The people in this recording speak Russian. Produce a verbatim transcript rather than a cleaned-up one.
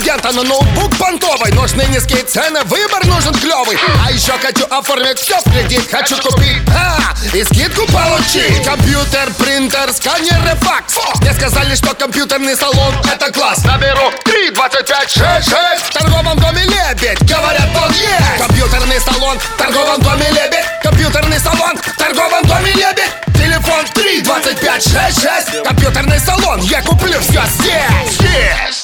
клиента на ноутбук понтовый. Нужны низкие цены, выбор нужен клевый. А еще хочу оформить все в кредит. Хочу купить, а, и скидку получить. Компьютер, принтер, сканер и факс. Мне сказали, что компьютерный салон — это класс. Наберу три двадцать пять шесть шесть. В торговом доме Лебедь, говорят, он есть. Компьютерный салон в торговом доме Лебедь. Компьютерный салон в торговом доме Лебедь. Телефон три двадцать пять шесть шесть. Компьютерный салон, я куплю все здесь. Здесь.